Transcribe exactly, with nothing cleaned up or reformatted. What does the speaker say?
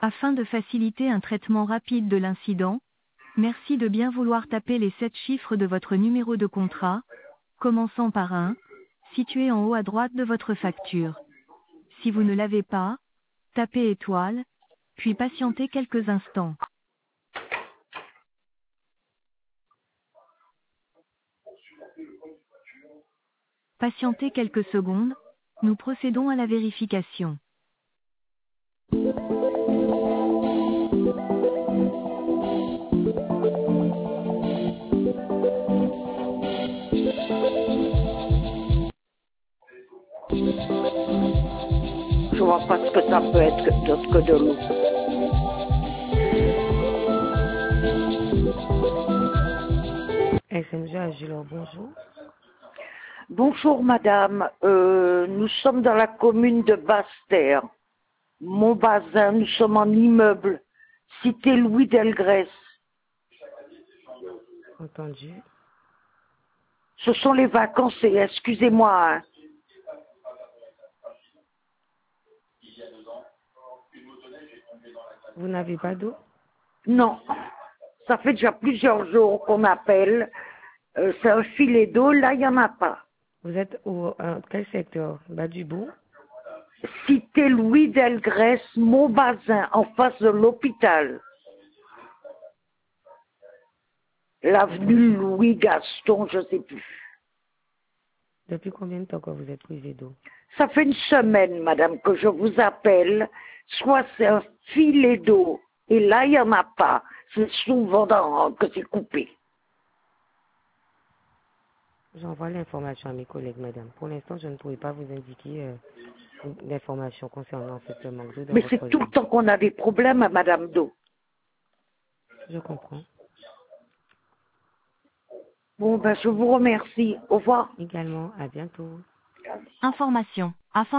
Afin de faciliter un traitement rapide de l'incident, merci de bien vouloir taper les sept chiffres de votre numéro de contrat, commençant par un, situé en haut à droite de votre facture. Si vous ne l'avez pas, tapez étoile, puis patientez quelques instants. Patientez quelques secondes, nous procédons à la vérification. Je vois pas ce que ça peut être que- d'autre que de l'eau. S M G Agilor, bonjour. Bonjour madame, Euh, nous sommes dans la commune de Basse-Terre. Montbazin, nous sommes en immeuble, cité Louis Delgrès. Entendu. Ce sont les vacances et excusez-moi, hein. Vous n'avez pas d'eau? Non, ça fait déjà plusieurs jours qu'on appelle, Euh, c'est un filet d'eau, là il n'y en a pas. Vous êtes au euh, quel secteur? Bas du bout? Cité Louis Delgrès, Montbazin, en face de l'hôpital. L'avenue Louis Gaston, je sais plus. Depuis combien de temps que vous êtes privé d'eau? Ça fait une semaine, madame, que je vous appelle. Soit c'est un filet d'eau, et là, il n'y en a pas. C'est souvent dans, que c'est coupé. J'envoie l'information à mes collègues, madame. Pour l'instant, je ne pourrais pas vous indiquer euh, l'information concernant ce manque d'eau dans Mais votre c'est tout le zone. temps qu'on a des problèmes à madame d'eau. Je comprends. Bon, ben, je vous remercie. Au revoir. Également, à bientôt. Information. Afin